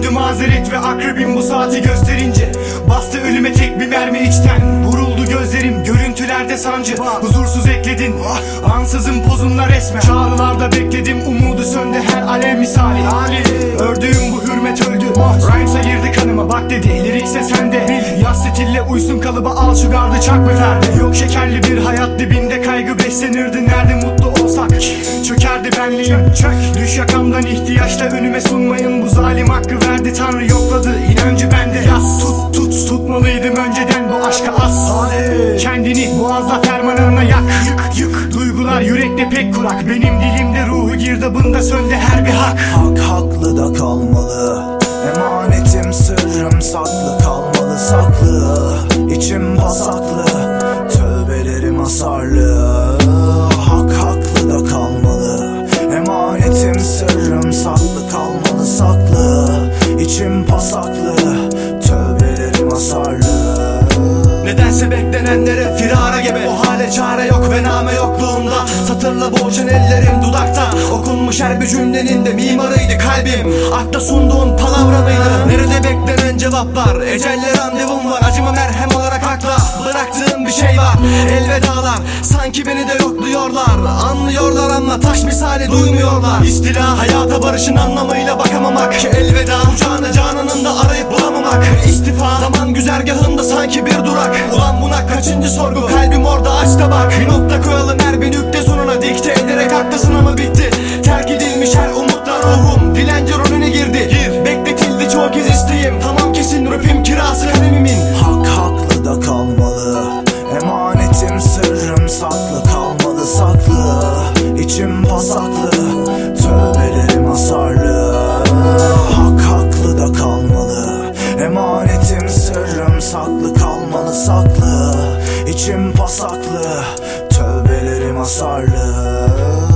döndü mazeret ve akrebim bu saati gösterince. Bastı ölüme tek bir mermi içten. Vuruldu gözlerim görüntülerde sancı. Huzursuz ekledin ansızın pozunla resmen. Çağrılarda bekledim umudu söndü her alev misali. Ördüğüm bu hürmet öldü. Rhymes'a girdi kanıma bak dedi lirikse sende. Yaz stille uysun kalıba al şu gardı çak ve ferde. Yok şekerli bir hayat dibinde kaygı beslenirdi. Nerede mutlu olsak çökerdi benliğim. Düş yakamdan ihtiyaçla önüme sunmayın. Bu zalim hakkı verdi Tanrı yokladı inancı bende. Yaz tutmalıydım önceden bu aşka as. Kendini boğazla fermanınla yak. Yık duygular yürekte pek kurak. Benim dilimde ruhu girdabında söndü her bir hak. Hak haklı da kalmalı. Emanetim sırrım saklı kalmalı saklı. İçim pasaklı, tövbelerim hasarlı. Hak haklı da kalmalı. Emanetim sırrım saklı kalmalı saklı. İçim pasaklı, tövbelerim hasarlı. Nedense beklenenlere firara gebe. O hale çare yok ve name yokluğunda. Satırla boğuşan ellerim dudakta. Okunmuş her bir cümlenin de mimarıydı kalbim. Akla sunduğun palavra mıydı? Nerede beklenen cevaplar? Ecelle randevum var. Acıma merhem olarak akla bıraktığın bir şey var. Elvedalar sanki beni de yokluyorlar. Anlıyorlar ama taş misali duymuyorlar. İstila hayata barışın anlamıyla bakamamak. Ki elveda ucağına cananın da arayıp bulamamak. İstifa zaman güzergahında sanki bir durak. Ulan buna kaçıncı sorgu? Kalbim orada aç da bak. Bir nokta koyalım her bir nükte sonuna. Dikte ederek haklısın ama bitti. Terk edilmiş her umutlar ruhum. Dilenci rolüne girdi. Bekletildi çoğu kez isteğim. Tamam kesin rapim kirası kalemimin. Hak haklı da kalmalı. Emanetim sırrım saklı kalmalı saklı. İçim pasaklı, tövbelerim hasarlı. Hak haklı da kalmalı. Emanetim sırrım saklı kalmalı saklı. İçim pasaklı, tövbelerim hasarlı.